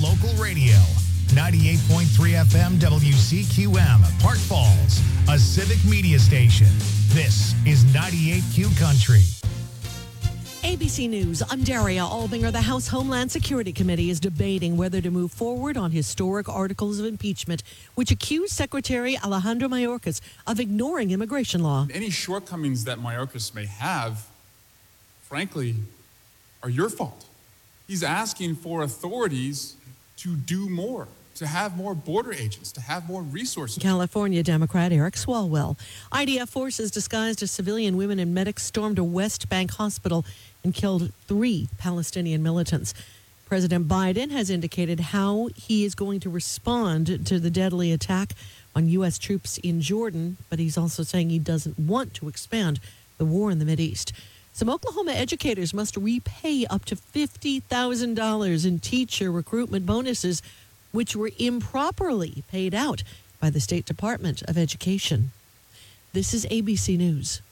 local radio. 98.3 FM WCQM, Park Falls, a civic media station. This is 98Q Country. ABC News, I'm Daria Albinger. The House Homeland Security Committee is debating whether to move forward on historic articles of impeachment, which accuse Secretary Alejandro Mayorkas of ignoring immigration law. Any shortcomings that Mayorkas may have, frankly, are your fault. He's asking for authorities to do more, to have more border agents, to have more resources. California Democrat Eric Swalwell. IDF forces disguised as civilian women and medics stormed a West Bank hospital and killed 3 Palestinian militants. President Biden has indicated how he is going to respond to the deadly attack on U.S. troops in Jordan, but he's also saying he doesn't want to expand the war in the Mideast. Some Oklahoma educators must repay up to $50,000 in teacher recruitment bonuses, which were improperly paid out by the State Department of Education. This is ABC News.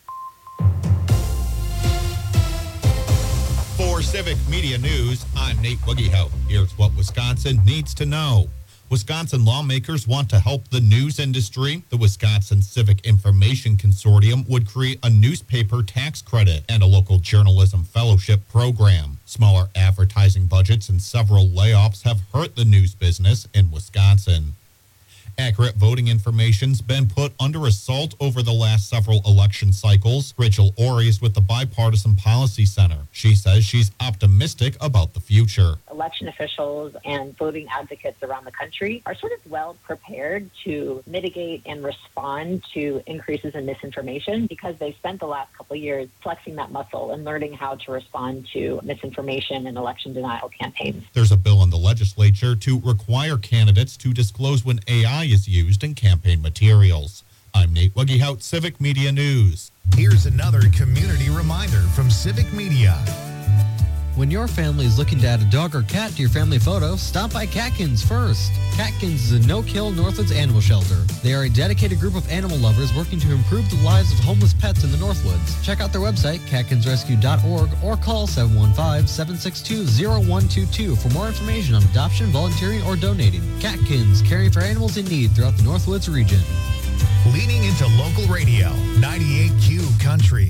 For Civic Media News, I'm Nate Woogiehout. Here's what Wisconsin needs to know. Wisconsin lawmakers want to help the news industry. The Wisconsin Civic Information Consortium would create a newspaper tax credit and a local journalism fellowship program. Smaller advertising budgets and several layoffs have hurt the news business in Wisconsin. Accurate voting information's been put under assault over the last several election cycles. Rachel Ori is with the Bipartisan Policy Center. She says she's optimistic about the future. Election officials and voting advocates around the country are sort of well prepared to mitigate and respond to increases in misinformation because they've spent the last couple of years flexing that muscle and learning how to respond to misinformation and election denial campaigns. There's a bill in the legislature to require candidates to disclose when AI is used in campaign materials. I'm Nate Woogiehout, Civic Media News. Here's another community reminder from Civic Media. When your family is looking to add a dog or cat to your family photo, stop by Catkins first. Catkins is a no-kill Northwoods animal shelter. They are a dedicated group of animal lovers working to improve the lives of homeless pets in the Northwoods. Check out their website, catkinsrescue.org, or call 715-762-0122 for more information on adoption, volunteering, or donating. Catkins, caring for animals in need throughout the Northwoods region. Leaning into local radio, 98Q Country.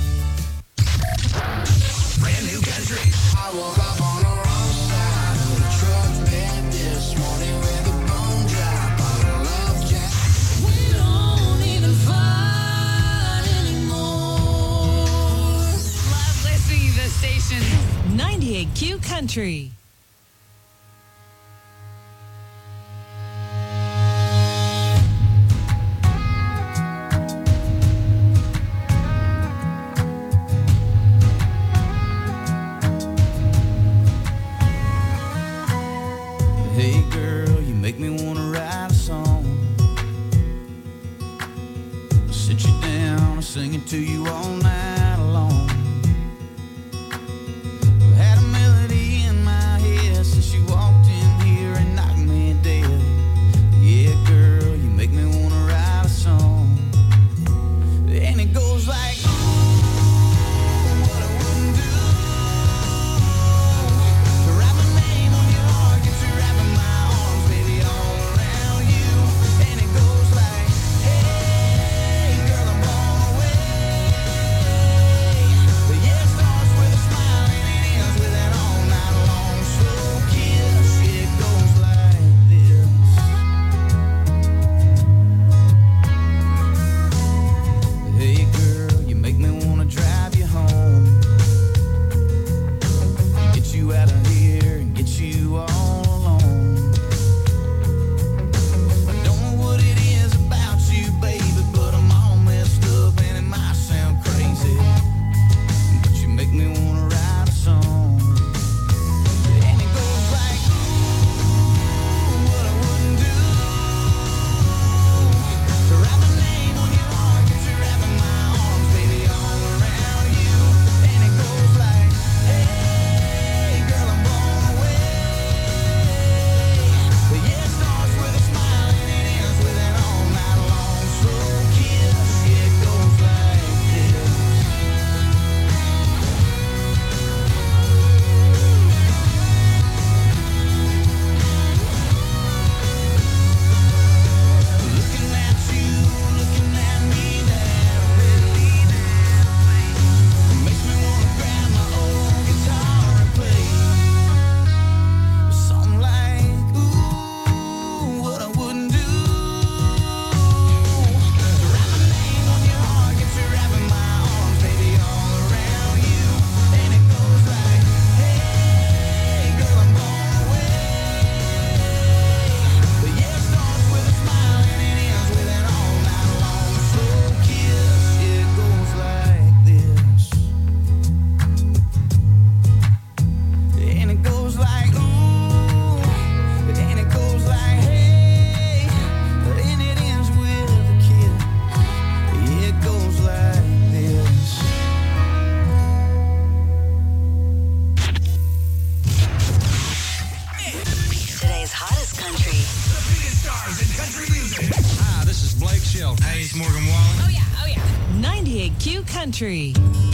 Brand new country. I woke up on the wrong side of the truck bed this morning with a bone drop on a love jack. We don't even fight anymore. Love listening to the station. 98Q Country. Hey girl, you make me wanna write a song. Sit you down and sing it to you all night long. I've had a melody in my head since you walked in here and knocked me dead. Yeah, girl, you make me wanna write a song. And it goes like, what I wouldn't do. To write my name on your heart, get you wrapping my arms, baby, all around you. And it goes like, hey, girl, I'm blown away. Show. Hey, it's Morgan Wallen. Oh, yeah, oh, yeah. 98Q Country.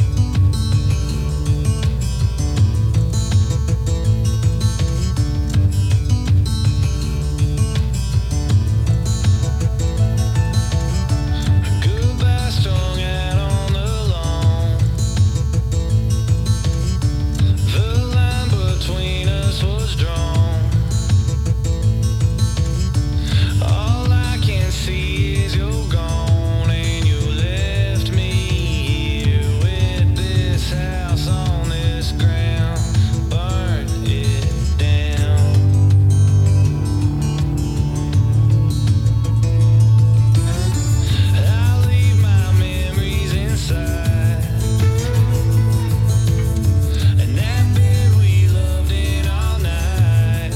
Goodbye strung out on the lawn. The line between us was drawn. All I can see is you're gone, and you left me here with this house on this ground. Burn it down. I leave my memories inside, and that bed we loved in all night.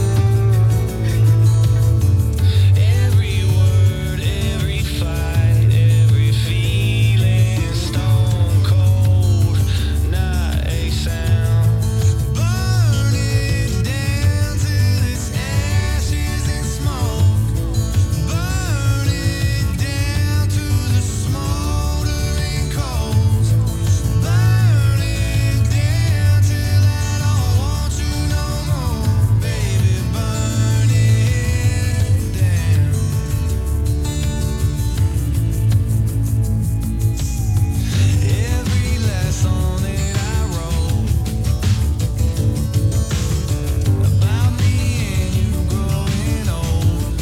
Every word, every fight, every feeling, stone cold, not a sound. Burn it down till it's ashes and smoke. Burn it down to the smoldering coals. Burn it down till I don't want you no more, baby. Burn it down. Every last song that I wrote about me and you growing old.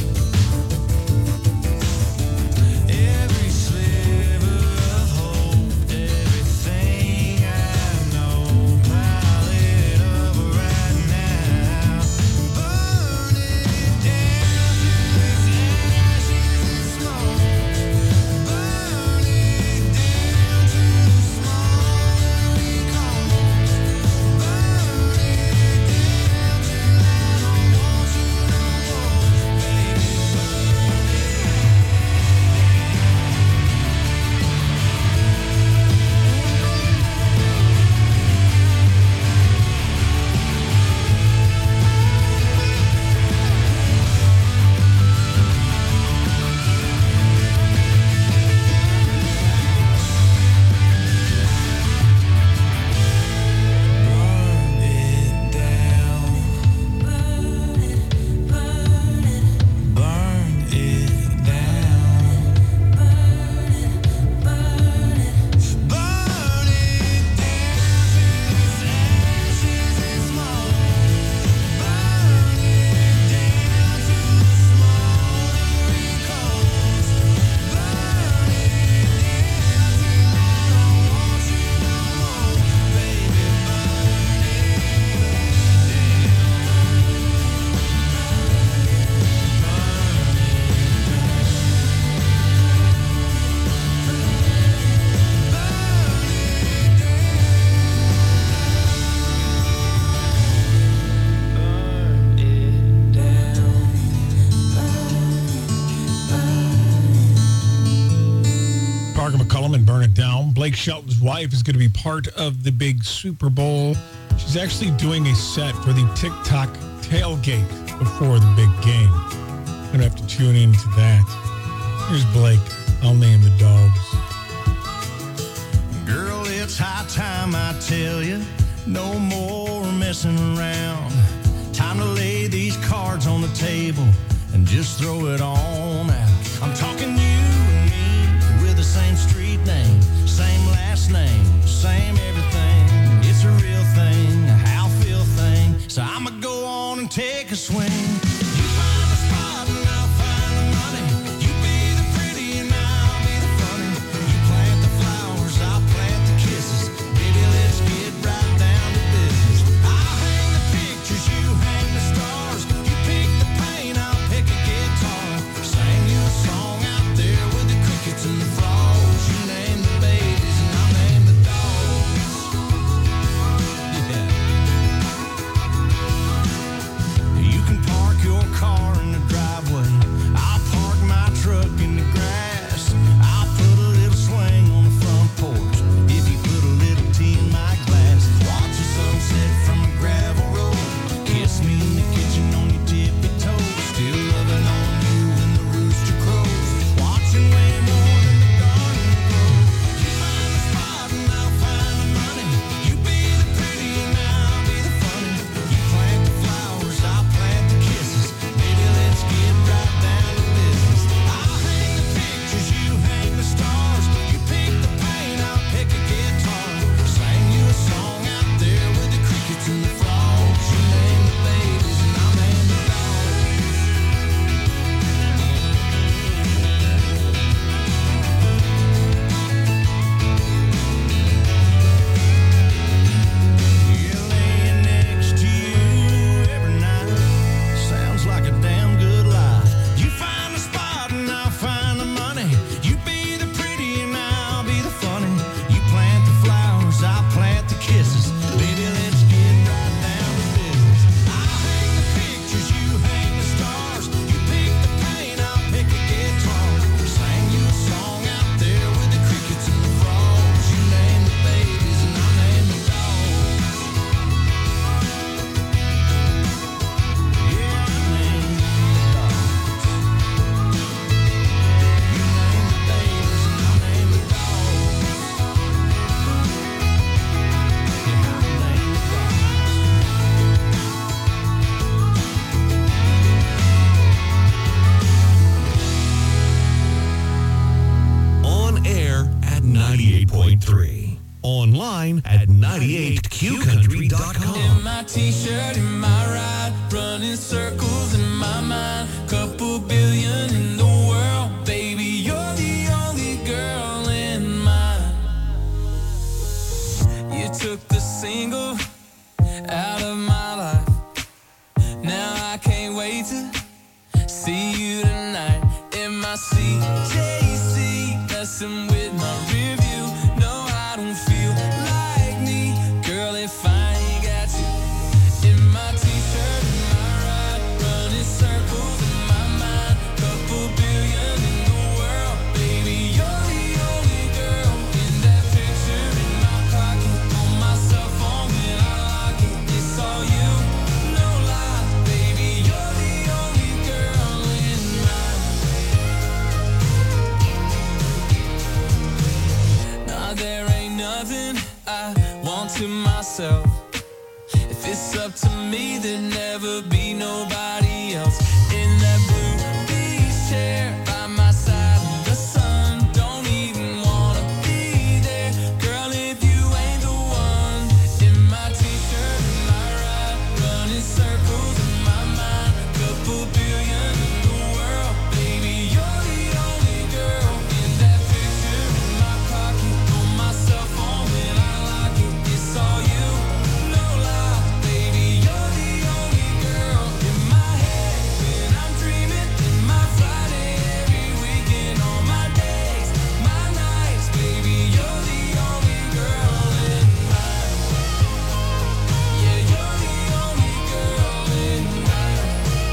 Every sliver of hope, everything I know, pile it up right now. Burn it down till it's ashes and smoke. Burn it down to the smoldering coals. Burn it down till I don't want you no more, baby. Burn it down. Burn it down. Burn it down till it's ashes and smoke. Burn it down to the smoldering coals. Burn it down till I don't want you no more, baby. Burn it down. Parker McCullum and Burn It Down. Blake Shelton's wife is going to be part of the big Super Bowl. She's actually doing a set for the TikTok tailgate before the big game. Going to have to tune into that. Here's Blake. I'll name the dogs. Girl, it's high time I tell you, no more messing around. Time to lay these cards on the table and just throw it on out. I'm talking you and me with the same street name, same last name, same everything. It's a real thing, a how feel thing. So I'ma go on and take a swing. You find the spot and I'll find the money. You be the pretty and I'll be the funny. You plant the flowers, I'll plant the kisses. Baby, let's get right down to business. I'll hang the pictures, you hang the stars. You pick the paint, I'll pick a guitar. Sing you a song out there with the crickets and the frogs. You name the babies and I'll name the dogs. Yeah. You can park your online at 98qcountry.com. In my t-shirt, in my ride, running circles in my mind. Couple billion in the world, baby, you're the only girl in mine. You took the single out of my life. Now I can't wait to see you tonight. In my CJC, messing with my rear view. No, I don't feel like me, girl, if I ain't got you. In my t-shirt, in my ride, running circles in my mind. Couple billion in the world, baby, you're the only girl. In that picture in my pocket, on my cell phone when I lock it, it's all you, no lie, baby, you're the only girl in mine. Nah, there ain't nothing I want to myself. If it's up to me, there'd never be nobody else. In that blue beach chair by my side, the sun don't even wanna be there. Girl, if you ain't the one. In my t-shirt, in my ride, running circles in my mind. Couple billion in the world, baby, you're the only girl. In that picture in my pocket, on my cell phone when I lock it, it's all you, no lie, baby, you're the only girl. In my head when I'm dreaming, in my Friday every weekend, on my days, my nights, baby, you're the only girl in mine. Yeah, you're the only girl in mine.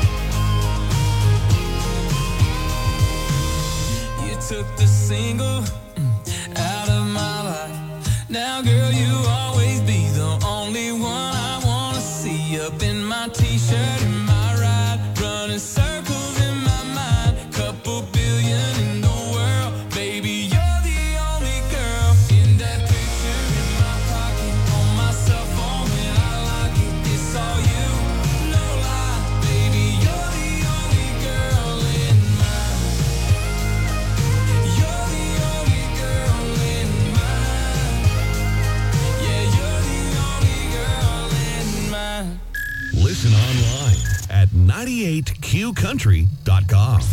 You took the single out of my life. Now, girl, you always be the only one I wanna see. Up in my t-shirt, in my ride, running circles in my mind. Couple billion in the world, baby, you're the only girl. In that picture in my pocket, on my cell phone when I lock it, it's all you, no lie, baby, you're the only girl in mine. You're the only girl in mine. Yeah, you're the only girl in mine. Listen online at 98qcountry.com.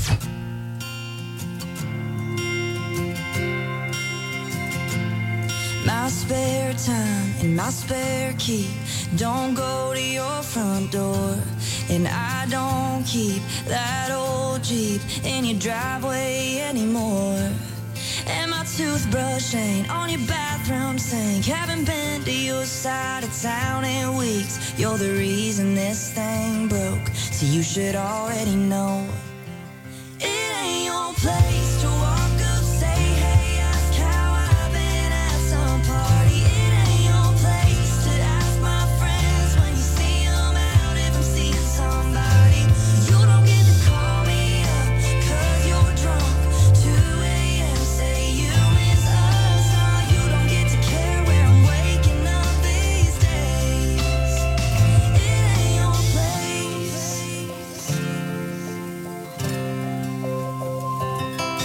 My spare time and my spare key don't go to your front door, and I don't keep that old Jeep in your driveway anymore. And my toothbrush ain't on your bathroom sink. Haven't been to your side of town in weeks. You're the reason this thing broke, so you should already know. It ain't your place to walk up, say hey, ask how I've been at some party. It ain't your place to ask my friends when you see them out if I'm seeing somebody. You don't get to call me up 'cause you're drunk. 2 a.m. say you miss us. Nah, you don't get to care where I'm waking up these days. It ain't your place.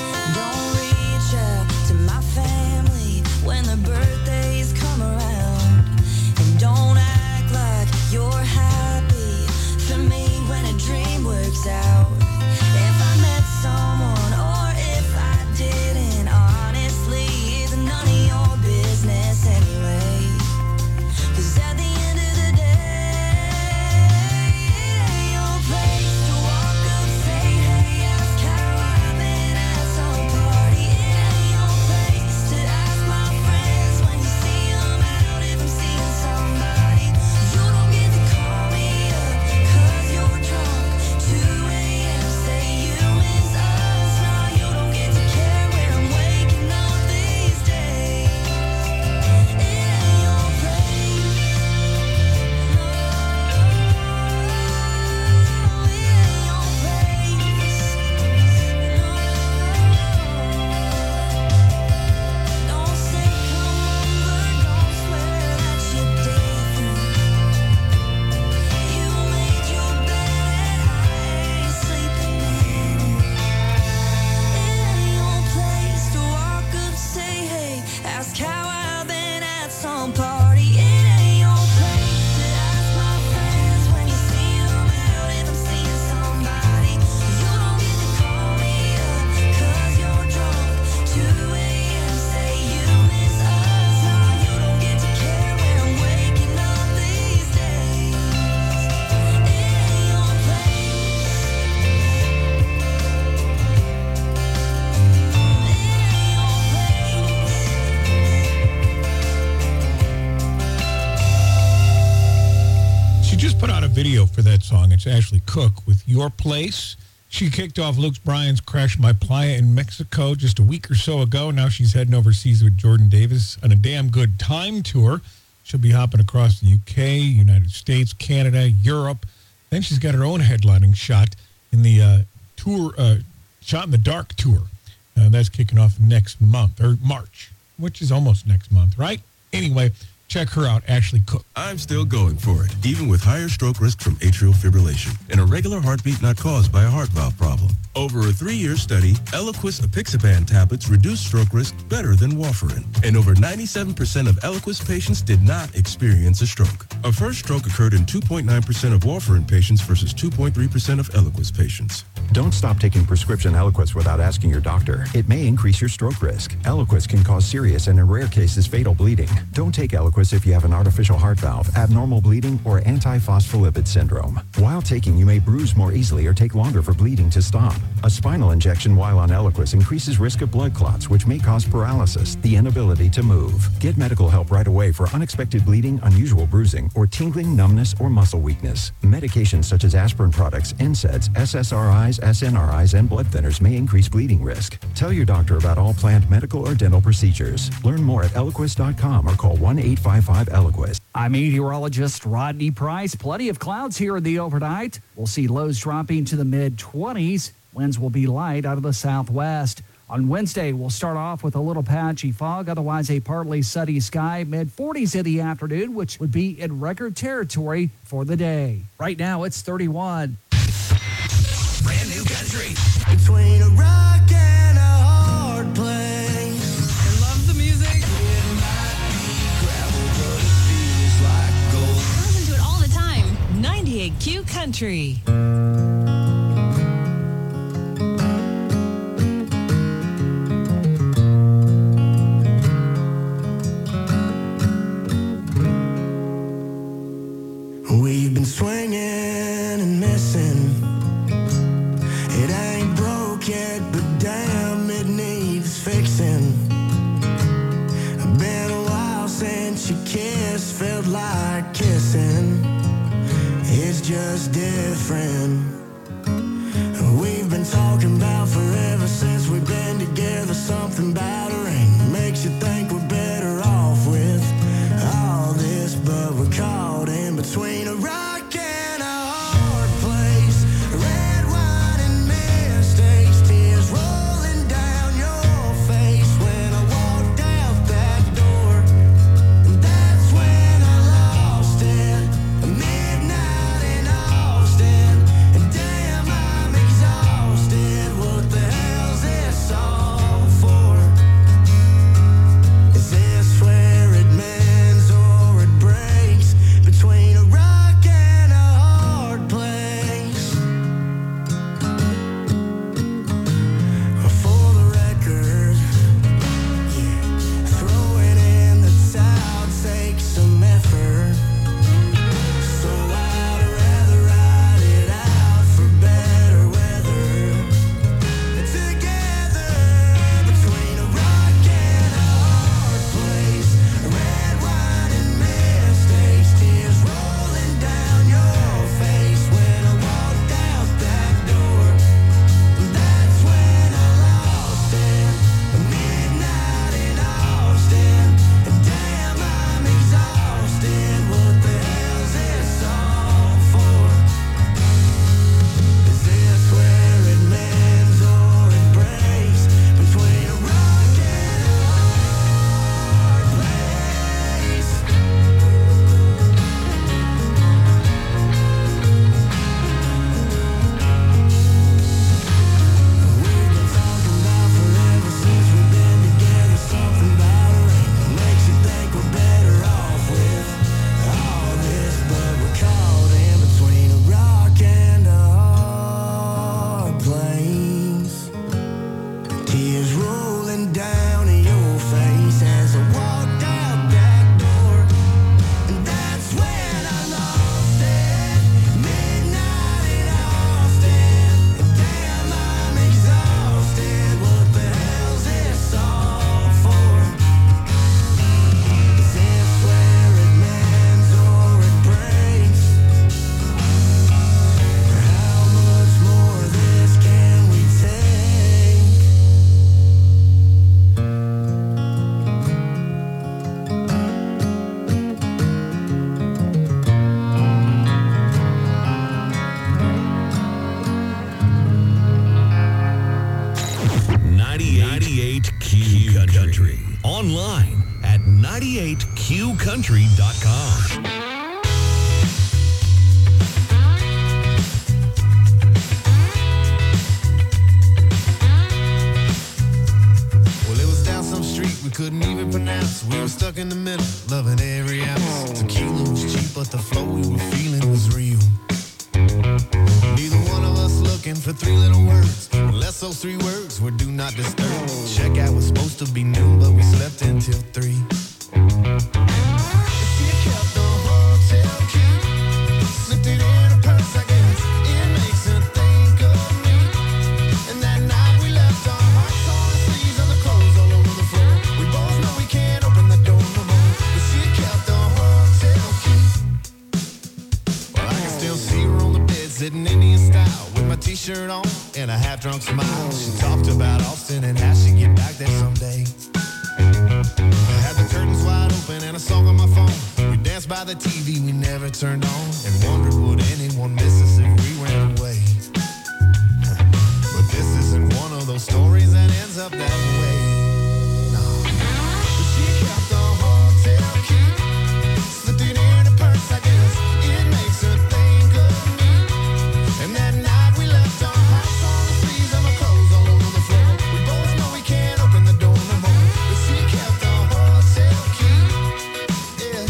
that song. It's Ashley Cook with Your Place. She kicked off Luke Bryan's Crash My Playa in Mexico just a week or so ago. Now she's heading overseas with Jordan Davis on a Damn Good Time tour. She'll be hopping across the UK, United States, Canada, Europe. Then she's got her own headlining shot in the Shot in the Dark tour. That's kicking off next month, or March, which is almost next month, right? Anyway, check her out, Ashley Cook. I'm still going for it, even with higher stroke risk from atrial fibrillation and a regular heartbeat not caused by a heart valve problem. Over a 3-year study, Eliquis apixaban tablets reduce stroke risk better than warfarin. And over 97% of Eliquis patients did not experience a stroke. A first stroke occurred in 2.9% of warfarin patients versus 2.3% of Eliquis patients. Don't stop taking prescription Eliquis without asking your doctor. It may increase your stroke risk. Eliquis can cause serious and in rare cases fatal bleeding. Don't take Eliquis if you have an artificial heart valve, abnormal bleeding, or antiphospholipid syndrome. While taking, you may bruise more easily or take longer for bleeding to stop. A spinal injection while on Eliquis increases risk of blood clots, which may cause paralysis, the inability to move. Get medical help right away for unexpected bleeding, unusual bruising, or tingling, numbness, or muscle weakness. Medications such as aspirin products, NSAIDs, SSRIs, SNRIs, and blood thinners may increase bleeding risk. Tell your doctor about all planned medical or dental procedures. Learn more at Eliquis.com or call 1-855-ELIQUIS. I'm meteorologist Rodney Price. Plenty of clouds here in the overnight. We'll see lows dropping to the mid-20s. Winds will be light out of the southwest. On Wednesday, we'll start off with a little patchy fog, otherwise a partly sunny sky, mid-40s in the afternoon, which would be in record territory for the day. Right now, it's 31. Brand new country. Between a rock and a hard place. I love the music. It might be gravel, but it feels like gold. Listen to it all the time. 98Q Country. We've been swinging and missing. It ain't broke yet, but damn, it needs fixing. Been a while since you kissed, felt like kissing. It's just different. We've been talking about forever since we've been together. Something about a ring makes you think we're better off with all this, but we're caught in between a rock and a hard place. Red wine and mistakes, tears rolling down your face when I walked out that door. And that's when I lost it. Midnight in Austin, and damn, I'm exhausted. What the hell's this all for? online at 98qcountry.com. We couldn't even pronounce. We were stuck in the middle, loving every ounce. Tequila was cheap, but the flow we were feeling was real. Neither one of us looking for three little words, unless those three words were do not disturb. Checkout was supposed to be noon, but we slept until 3. Sitting Indian style with my t-shirt on and a half-drunk smile. She talked about Austin and how she'd get back there someday. I had the curtains wide open and a song on my phone. We danced by the TV we never turned on and wondered would anyone miss us if we ran away. But this isn't one of those stories that ends up that way. No. But she kept the hotel key, slipped it in her purse, I guess. It makes her think of me. And that night we left our house on the sleeves and my clothes all over the floor. We both know we can't open the door no more, but she kept the hotel key. Yeah.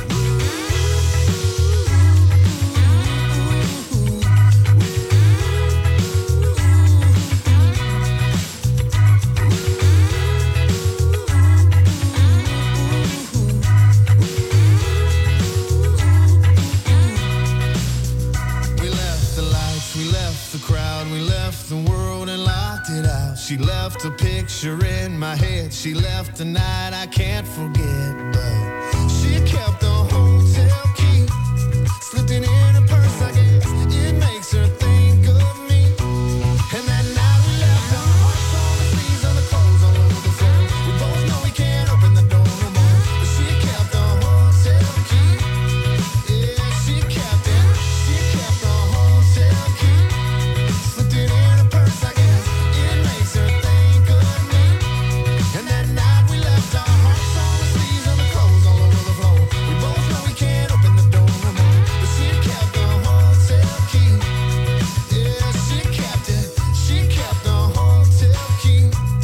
We left the lights, we left the crowd, we left the world and locked it out. She left a picture in my head, she left the night I can't forget. But she kept the hotel key, slipped it in her purse, I guess. It makes her think of me. And that night we left our hearts on the sleeves and the clothes all over the floor. We both know we can't open the door no more, but she kept the hotel key. Yeah, she kept it. She kept the hotel key, slipped it in her purse, I guess. It makes her think of me. And that night we left our hearts on the sleeves and the clothes all over the floor. We both know we can't open the door no more, but she kept the hotel key. Yeah, she kept it. She kept the hotel key.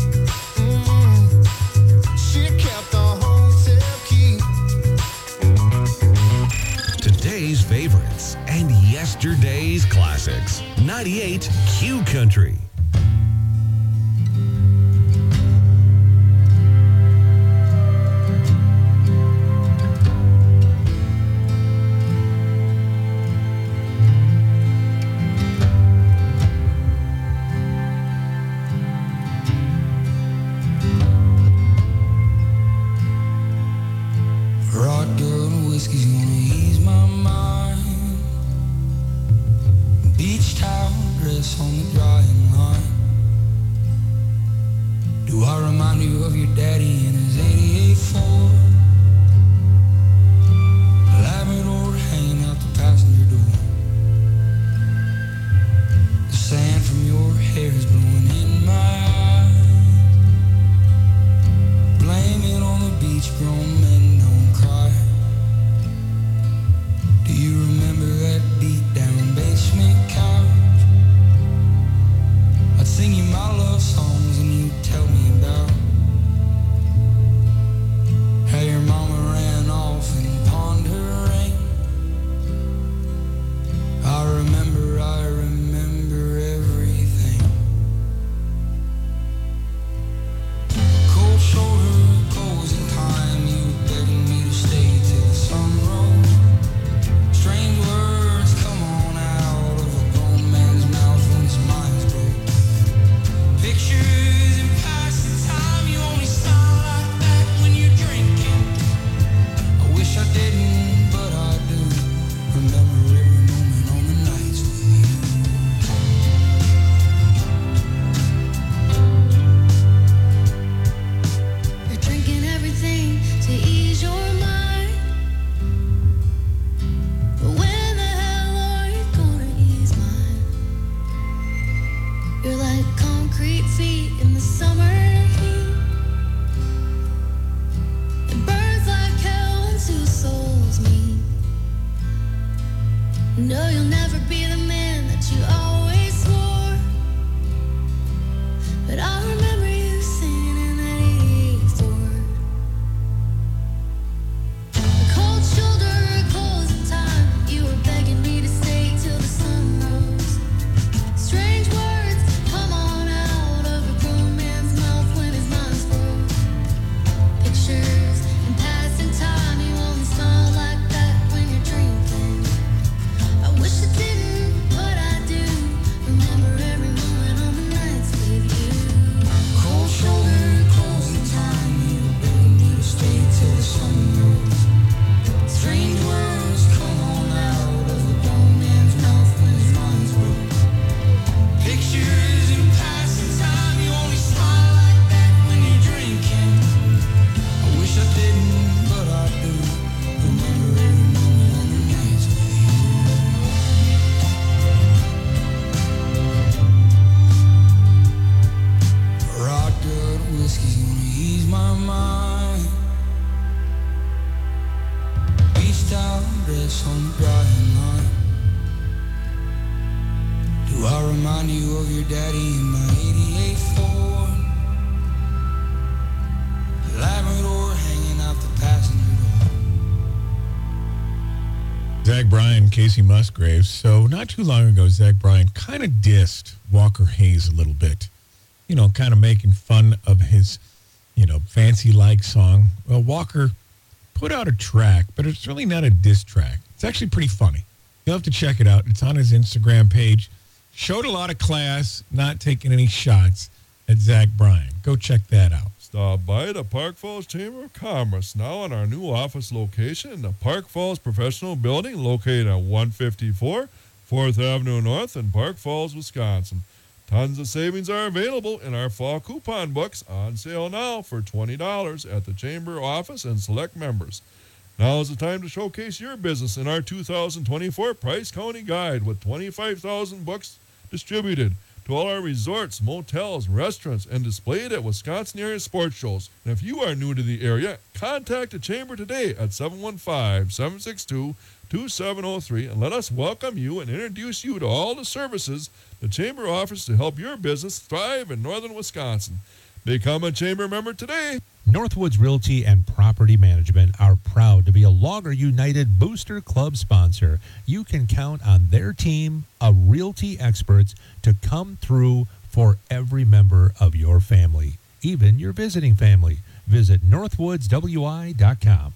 She kept the hotel key. Today's favorites and yesterday's classics. 98 Q Country. Rock girl and whiskey's gonna ease my mind. Beach towel dress on the drying line. Do I remind you of your daddy and his 88 Ford? Labrador hanging out the passenger door. The sand from your hair is blowing in my eyes. Blame it on the beach, grown men don't cry. Do you remember that beat down basement couch? I'd sing you my love songs and you'd tell me about how remind you of your daddy in my 88 Ford. Labrador hanging out the passenger door. Zach Bryan, Casey Musgraves. So not too long ago, Zach Bryan kind of dissed Walker Hayes a little bit. You know, kind of making fun of his, Fancy Like song. Well, Walker put out a track, but it's really not a diss track. It's actually pretty funny. You'll have to check it out. It's on his Instagram page. Showed a lot of class, not taking any shots at Zach Bryan. Go check that out. Stop by the Park Falls Chamber of Commerce now in our new office location in the Park Falls Professional Building located at 154 4th Avenue North in Park Falls, Wisconsin. Tons of savings are available in our fall coupon books on sale now for $20 at the Chamber office and select members. Now is the time to showcase your business in our 2024 Price County Guide with 25,000 books distributed to all our resorts, motels, restaurants, and displayed at Wisconsin area sports shows. And if you are new to the area, contact the Chamber today at 715-762-2703 and let us welcome you and introduce you to all the services the Chamber offers to help your business thrive in northern Wisconsin. Become a Chamber member today. Northwoods Realty and Property Management are proud to be a Logger United Booster Club sponsor. You can count on their team of realty experts to come through for every member of your family, even your visiting family. Visit northwoodswi.com.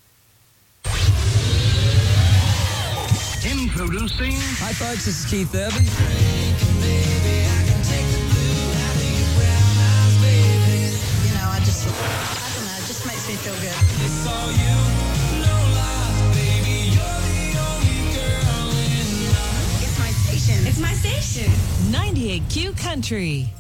Introducing. Hi, folks. This is Keith Urban. I don't know, it just makes me feel good. It's all you, no lies, baby. You're the only girl in my... It's my station. It's my station. 98Q Country.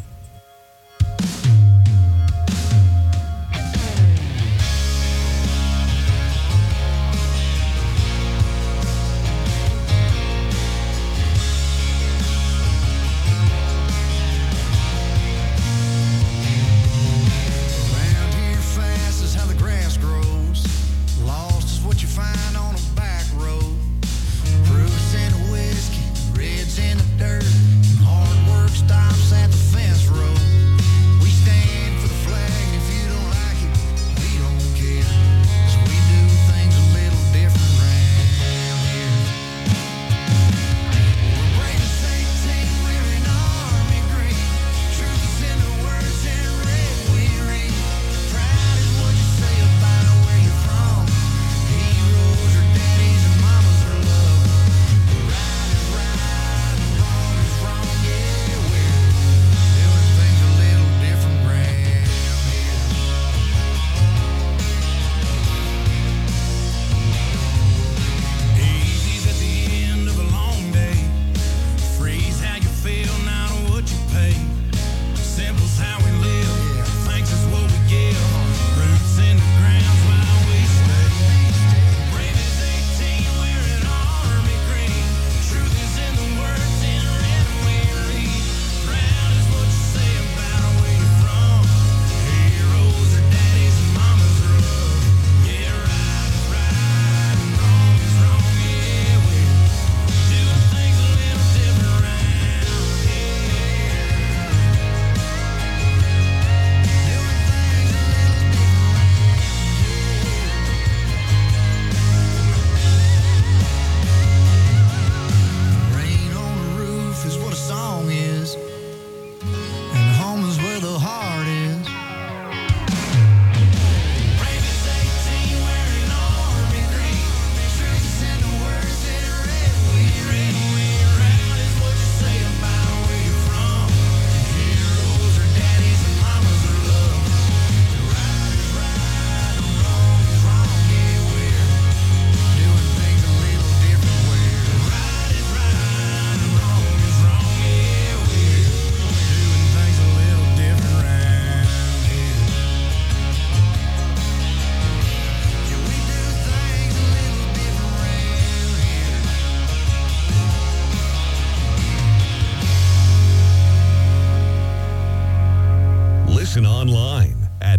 Listen online at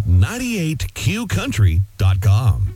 98qcountry.com.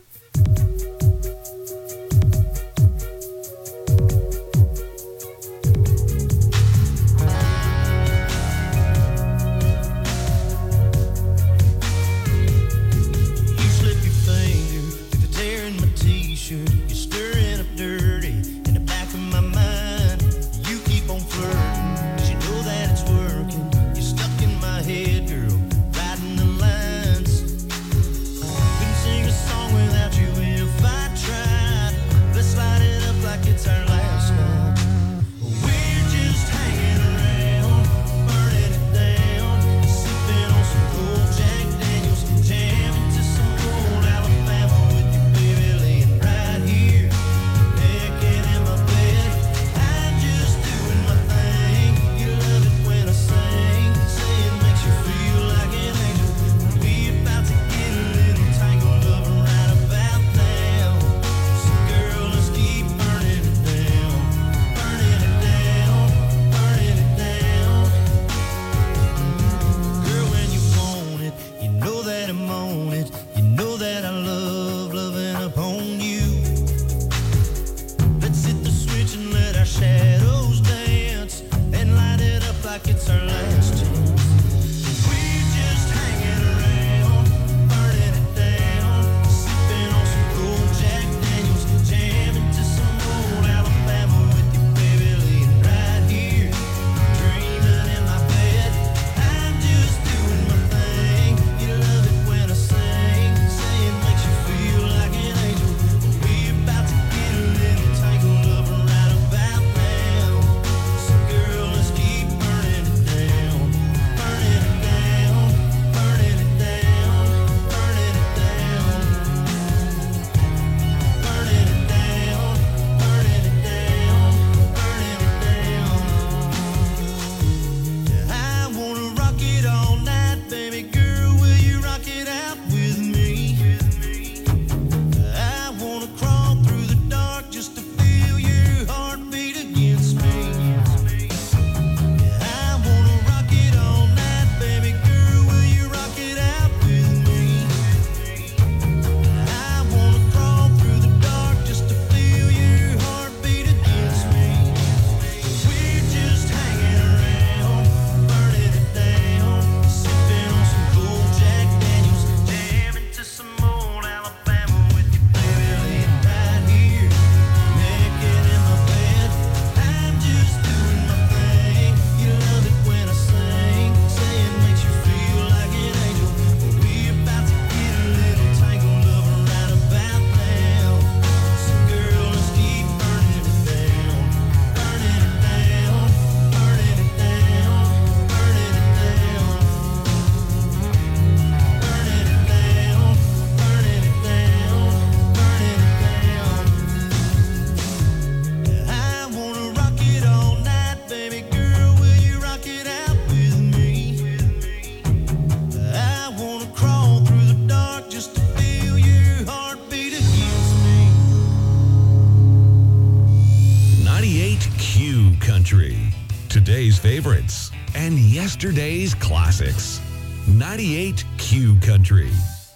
Country. Today's favorites and yesterday's classics. 98 Q Country.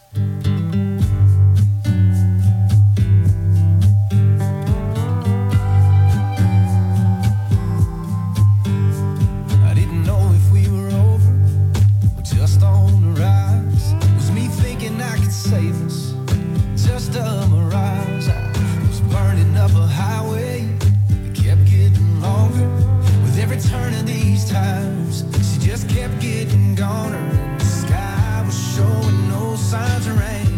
I didn't know if we were over or just on the rise. Was me thinking I could save us? Just a mirage. I was burning up a highway that kept getting longer. With every turn of these times, she just kept getting goner. And the sky was showing no signs of rain.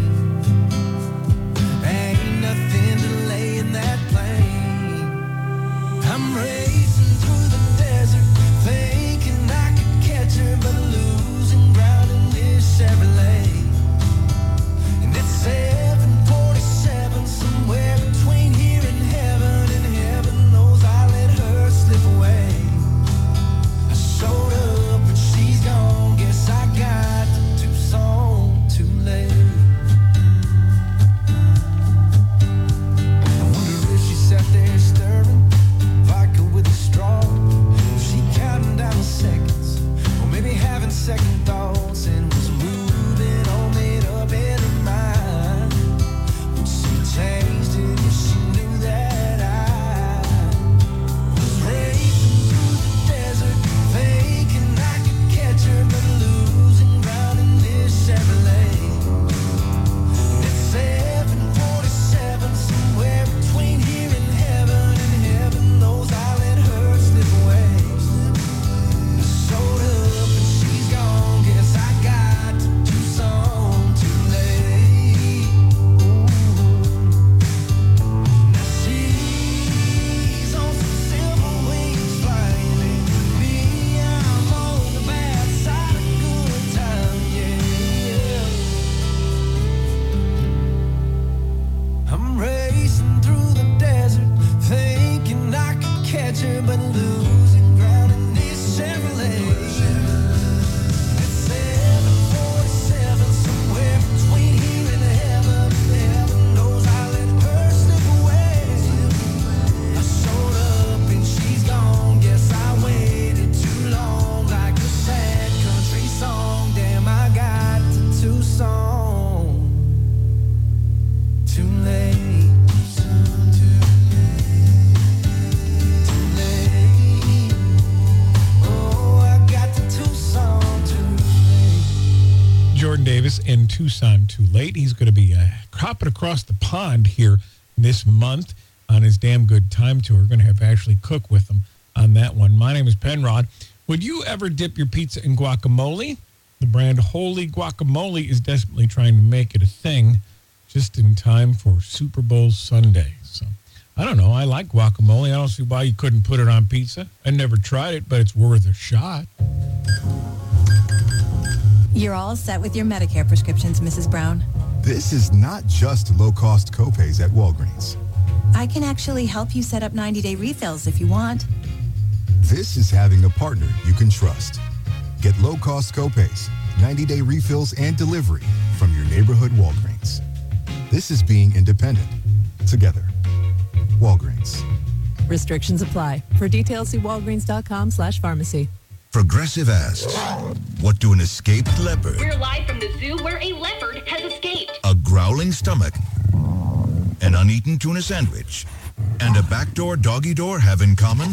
Ain't nothing delaying that plane. I'm racing through the desert, thinking I could catch her, but losing ground in this Chevrolet. And it's 747, somewhere between here and heaven knows I let her slip away. I showed up and she's gone, guess I got to Tucson too late. I wonder if she sat there stirring vodka with a straw. Was she counting down the seconds, or maybe having second thoughts, and was moving all made up in her mind? When she changed it, she knew that I was racing through the desert, thinking I could catch her, but losing ground in this Chevrolet. And it's 747, somewhere between here and heaven knows I let her slip away. I showed up and she's gone, guess I got to Tucson too late. Now she's on some silver wings flying, and me, I'm on the bad side of good time, yeah. I'm racing through the desert, thinking I could catch her, but losing ground in this Chevrolet. It's 747, somewhere between here and heaven knows I let her slip away. I showed up and she's gone, guess I waited too long, like a sad country song. Damn, I got to Tucson too late. Too late. Oh, I got to Tucson too late. Jordan Davis in Tucson too late. He's going to be hopping across the pond here this month on his Damn Good Time Tour. We're going to have Ashley Cook with him on that one. My name is Penrod. Would you ever dip your pizza in guacamole? The brand Holy Guacamole is desperately trying to make it a thing just in time for Super Bowl Sunday. So, I don't know. I like guacamole. I don't see why you couldn't put it on pizza. I never tried it, but it's worth a shot. You're all set with your Medicare prescriptions, Mrs. Brown. This is not just low-cost copays at Walgreens. I can actually help you set up 90-day refills if you want. This is having a partner you can trust. Get low-cost copays, 90-day refills, and delivery from your neighborhood Walgreens. This is being independent. Together. Walgreens. Restrictions apply. For details, see walgreens.com/pharmacy. Progressive asks, what do an escaped leopard, We're live from the zoo where a leopard has escaped. a growling stomach, an uneaten tuna sandwich, and a backdoor doggy door have in common?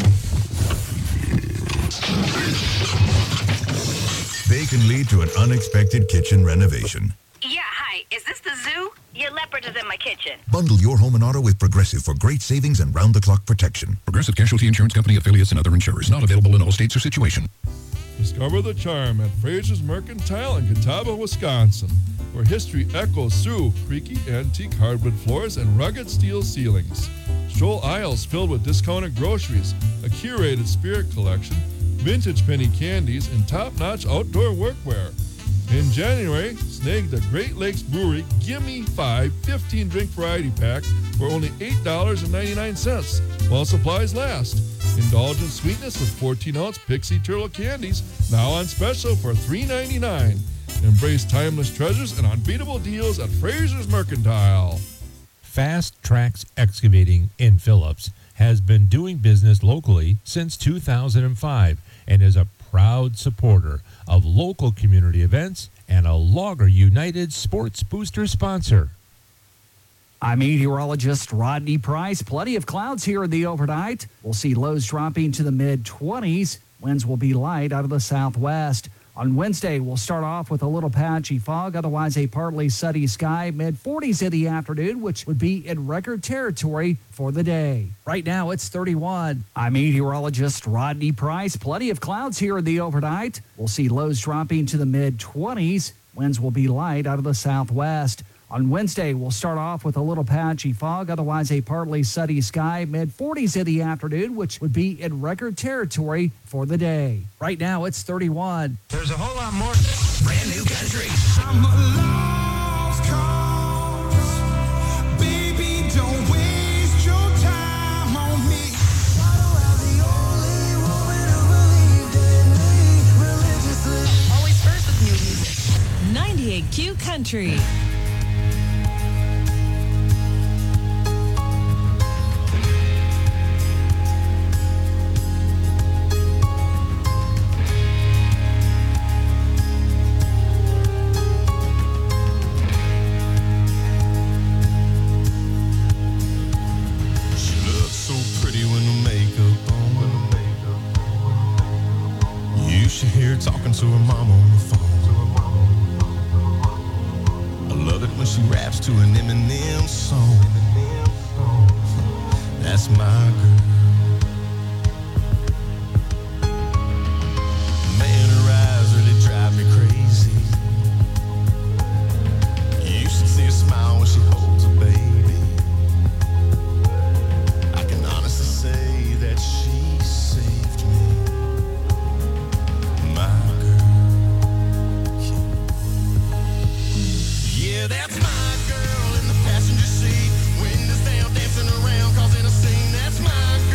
They can lead to an unexpected kitchen renovation. Yeah, hi. Is this the zoo? Your leopard is in my kitchen. Bundle your home and auto with Progressive for great savings and round-the-clock protection. Progressive Casualty Insurance Company affiliates and other insurers. Not available in all states or situations. Discover the charm at Fraser's Mercantile in Catawba, Wisconsin, where history echoes through creaky antique hardwood floors and rugged steel ceilings. Stroll aisles filled with discounted groceries, a curated spirit collection, vintage penny candies, and top-notch outdoor workwear. In January, snag the Great Lakes Brewery Gimme 5 15-drink variety pack for only $8.99 while supplies last. Indulge in sweetness with 14-ounce Pixie Turtle candies, now on special for $3.99. Embrace timeless treasures and unbeatable deals at Fraser's Mercantile. Fast Tracks Excavating in Phillips has been doing business locally since 2005 and is a proud supporter of local community events and a Logger United Sports Booster sponsor. I'm meteorologist Rodney Price. Plenty of clouds here in the overnight. We'll see lows dropping to the mid-20s. Winds will be light out of the southwest. On Wednesday, we'll start off with a little patchy fog, otherwise a partly sunny sky, mid-40s in the afternoon, which would be in record territory for the day. Right now, it's 31. I'm meteorologist Rodney Price. Plenty of clouds here in the overnight. We'll see lows dropping to the mid-20s. Winds will be light out of the southwest. On Wednesday, we'll start off with a little patchy fog, otherwise a partly sunny sky, mid-40s in the afternoon, which would be in record territory for the day. Right now, it's 31. There's a whole lot more. Brand new country. I'm a lost cause. Baby, don't waste your time on me. Always first with new music. 98Q Country. Talking to her mama on the phone. I love it when she raps to an Eminem song. That's my girl. Man, her eyes really drive me crazy. You should see her smile when she holds a baby. I can honestly say that she saved me. Yeah, that's my girl in the passenger seat. Windows down, dancing around, causing a scene. That's my girl.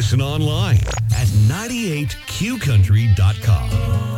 Listen online at 98qcountry.com.